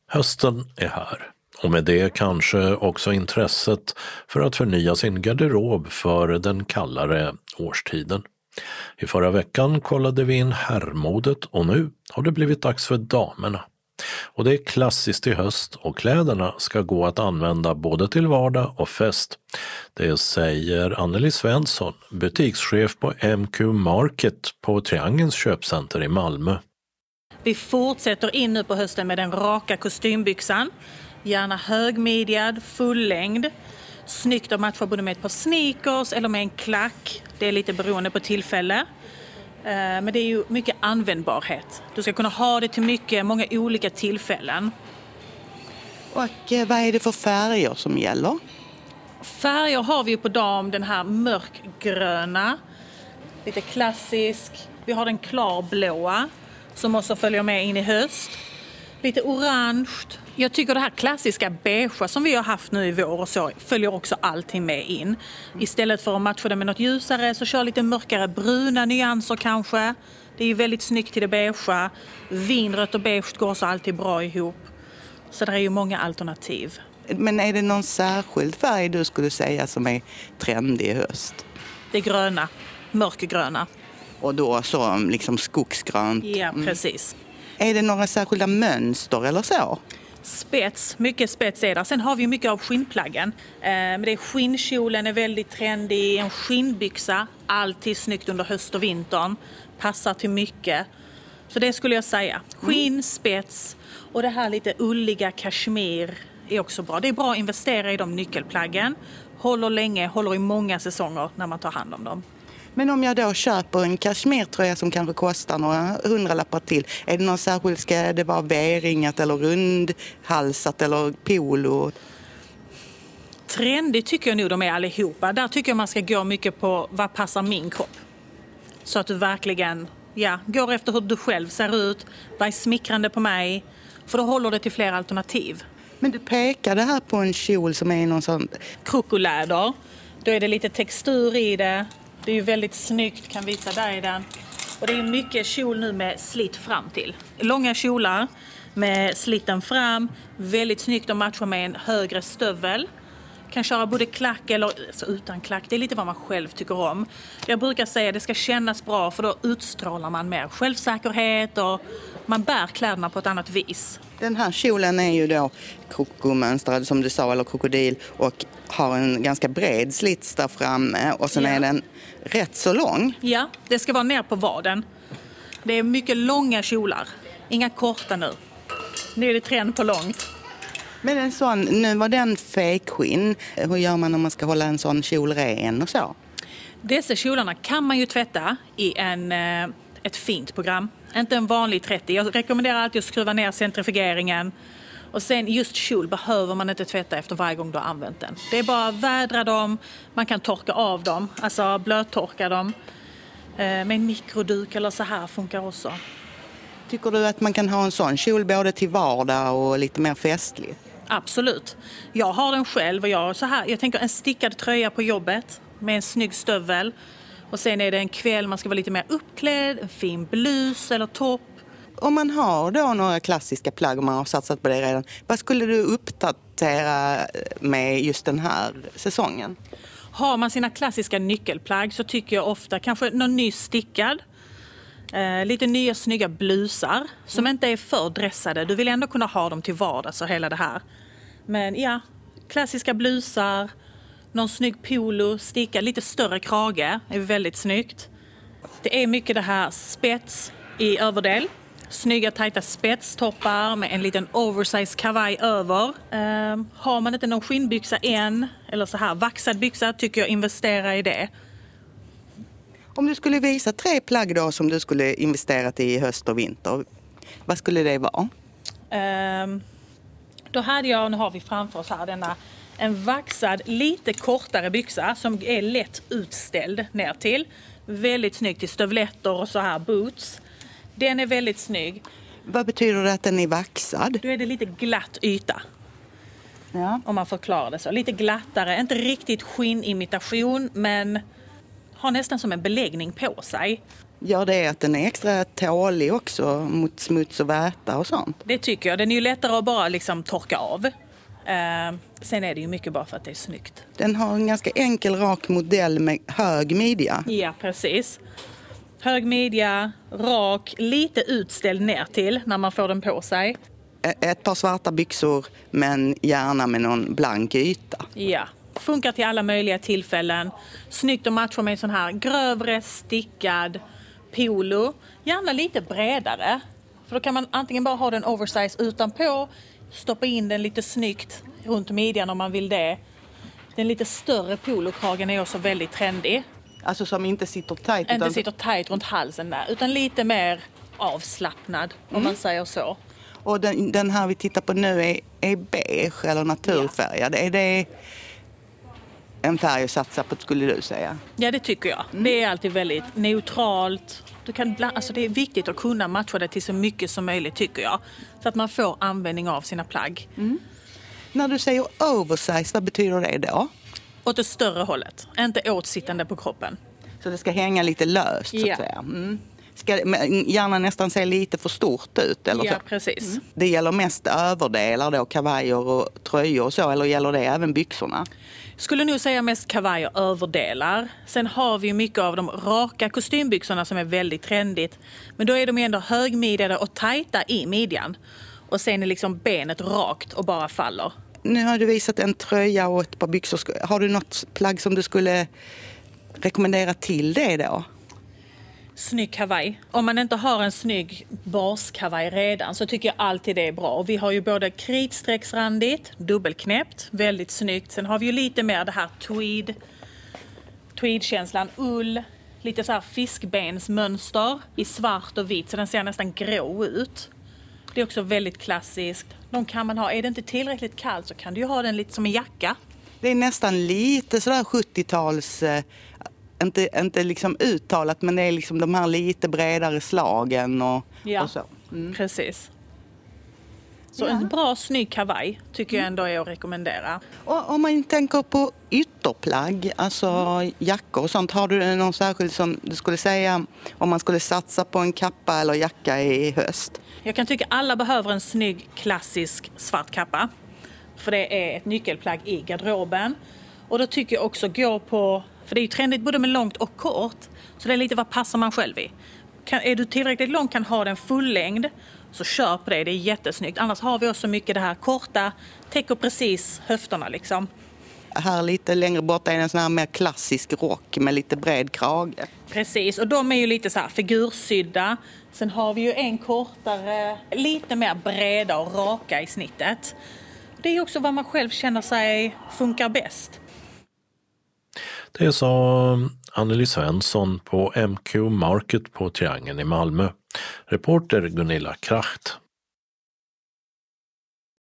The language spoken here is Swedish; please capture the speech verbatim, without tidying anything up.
Hösten är här och med det kanske också intresset för att förnya sin garderob för den kallare årstiden. I förra veckan kollade vi in herrmodet och nu har det blivit dags för damerna. Och det är klassiskt i höst och kläderna ska gå att använda både till vardag och fest. Det säger Anneli Svensson, butikschef på M Q Market på Triangelns köpcenter i Malmö. Vi fortsätter in nu på hösten med den raka kostymbyxan. Gärna högmidjad, fullängd. Snyggt att matcha både med ett par sneakers eller med en klack. Det är lite beroende på tillfälle. Men det är ju mycket användbarhet. Du ska kunna ha det till mycket, många olika tillfällen. Och vad är det för färger som gäller? Färger har vi ju på dam den här mörkgröna. Lite klassisk. Vi har den klarblåa som också följer med in i höst. Lite orange. Jag tycker det här klassiska beige som vi har haft nu i vår och så följer också allting med in. Istället för att matcha det med något ljusare så kör lite mörkare bruna nyanser kanske. Det är ju väldigt snyggt till det beigea. Vinrött och beige går så alltid bra ihop. Så det är ju många alternativ. Men är det någon särskild färg du skulle säga som är trendig i höst? Det är gröna, mörkgröna. Och då så liksom skogsgrönt? Ja, precis. Mm. Är det några särskilda mönster eller så? Spets, mycket spets är där. Sen har vi mycket av skinnplaggen. Eh, men det är skinnkjolen är väldigt trendig. En skinnbyxa, alltid snyggt under höst och vintern. Passar till mycket. Så det skulle jag säga. Skinn, mm. spets och det här lite ulliga kashmir är också bra. Det är bra att investera i de nyckelplaggen. Håller länge, håller i många säsonger när man tar hand om dem. Men om jag då köper en kashmirtröja som kanske kostar några hundralappar till, är det någon särskild, ska det vara V-ringat eller rundhalsat eller polo? Trendigt tycker jag nog de är allihopa. Där tycker jag man ska gå mycket på vad passar min kropp. Så att du verkligen ja, går efter hur du själv ser ut, vad är smickrande på mig, för då håller det till fler alternativ. Men du pekade här på en kjol som är någon sån krokoläder. Då är det lite textur i det. Det är ju väldigt snyggt, kan visa där i den. Och det är mycket kjol nu med slitt fram till. Långa kjolar med slitten fram. Väldigt snyggt att matcha med en högre stövel. Kan köra både klack eller alltså utan klack. Det är lite vad man själv tycker om. Jag brukar säga att det ska kännas bra för då utstrålar man mer självsäkerhet och man bär kläderna på ett annat vis. Den här kjolen är ju då krokomönstrad som du sa, eller krokodil, och har en ganska bred slits där framme och sen ja. Är den rätt så lång. Ja, det ska vara ner på vaden. Det är mycket långa kjolar, inga korta nu. Nu är det trend på långt. Men en sån, nu var den fejkskinn. Hur gör man om man ska hålla en sån kjol ren och så? Dessa kjolarna kan man ju tvätta i en, ett fint program. Inte en vanlig trettio. Jag rekommenderar alltid att skruva ner centrifugeringen. Och sen just kjol behöver man inte tvätta efter varje gång du har använt den. Det är bara att vädra dem. Man kan torka av dem. Alltså blöttorka dem. Med en mikroduk eller så här funkar också. Tycker du att man kan ha en sån kjol både till vardag och lite mer festlig? Absolut. Jag har den själv och jag så här. Jag tänker en stickad tröja på jobbet med en snygg stövel. Och sen är det en kväll man ska vara lite mer uppklädd, en fin blus eller topp. Om man har då några klassiska plagg och man har satsat på det redan, vad skulle du uppdatera med just den här säsongen? Har man sina klassiska nyckelplagg så tycker jag ofta kanske någon ny stickad. Eh, lite nya snygga blusar som mm. inte är för dressade. Du vill ändå kunna ha dem till vardags och hela det här. Men ja, klassiska blusar, någon snygg polo, stickad, lite större krage är väldigt snyggt. Det är mycket det här spets i överdel. Snygga tajta spetstoppar med en liten oversize kavaj över. Eh, har man inte någon skinnbyxa än eller så här vaxad byxa tycker jag investera i det. Om du skulle visa tre plagg då som du skulle investerat i höst och vinter, vad skulle det vara? Um, då hade jag, nu har vi framför oss här denna, en vaxad lite kortare byxa som är lätt utställd ner till. Väldigt snygg till stövletter och så här boots. Den är väldigt snygg. Vad betyder det att den är vaxad? Då är det lite glatt yta. Ja. Om man förklarar det så. Lite glattare, inte riktigt skinnimitation men har nästan som en beläggning på sig. Gör det att den är extra tålig också mot smuts och väta och sånt? Det tycker jag. Den är ju lättare att bara liksom torka av. Eh, sen är det ju mycket bara för att det är snyggt. Den har en ganska enkel rak modell med hög midja. Ja, precis. Hög midja, rak, lite utställd ner till när man får den på sig. Ett par svarta byxor men gärna med någon blank yta. Ja, funkar till alla möjliga tillfällen. Snyggt att matcha med en sån här grövre stickad polo. Gärna lite bredare. För då kan man antingen bara ha den oversize utanpå, stoppa in den lite snyggt runt midjan om man vill det. Den lite större polokragen är också väldigt trendig. Alltså som inte sitter tajt. Inte utan... sitter tajt runt halsen där, utan lite mer avslappnad om Mm. man säger så. Och den, den här vi tittar på nu är, är beige eller naturfärgad. Ja. Är det en färg att satsa på, skulle du säga? Ja, det tycker jag. Mm. Det är alltid väldigt neutralt. Du kan, alltså det är viktigt att kunna matcha det till så mycket som möjligt, tycker jag. Så att man får användning av sina plagg. Mm. När du säger oversize, vad betyder det då? Åt det större hållet, inte åtsittande på kroppen. Så det ska hänga lite löst, så Ja. att säga. Mm. Ska gärna nästan se lite för stort ut, eller Ja, så? precis. Mm. Det gäller mest överdelar då, kavajer och tröjor och så, eller gäller det även byxorna? Skulle nog säga mest kavajer, överdelar. Sen har vi ju mycket av de raka kostymbyxorna som är väldigt trendigt. Men då är de ändå högmidjade och tajta i midjan. Och sen är liksom benet rakt och bara faller. Nu har du visat en tröja och ett par byxor. Har du något plagg som du skulle rekommendera till det då? Snygg kavaj. Om man inte har en snygg baskavaj redan så tycker jag alltid det är bra. Och vi har ju både kritstrecksrandigt, dubbelknäppt, väldigt snyggt. Sen har vi ju lite mer det här tweed, tweedkänslan, ull, lite så här fiskbensmönster i svart och vitt så den ser nästan grå ut. Det är också väldigt klassiskt. De kan man ha. Är det inte tillräckligt kallt så kan du ju ha den lite som en jacka. Det är nästan lite sådär sjuttio-tals... Eh, inte, inte liksom uttalat, men det är liksom de här lite bredare slagen och, Ja, och så. Mm. precis. Så Ja. en bra snygg kavaj tycker jag ändå är att rekommendera. Och om man tänker på ytterplagg, alltså jackor och sånt, har du någon särskild som du skulle säga om man skulle satsa på en kappa eller jacka i höst? Jag kan tycka alla behöver en snygg klassisk svart kappa. För det är ett nyckelplagg i garderoben. Och då tycker jag också gå på, för det är ju trendigt både med långt och kort. Så det är lite vad passar man själv i. Kan, är du tillräckligt lång kan ha den full längd så kör på det, det är jättesnyggt. Annars har vi också mycket det här korta, täcker precis höfterna liksom. Här lite längre bort är en sån här mer klassisk rock med lite bred krage. Precis, och de är ju lite så här figursydda. Sen har vi ju en kortare, lite mer breda och raka i snittet. Det är också vad man själv känner sig funkar bäst. Det sa Anneli Svensson på M Q Market på Triangeln i Malmö. Reporter Gunilla Kracht.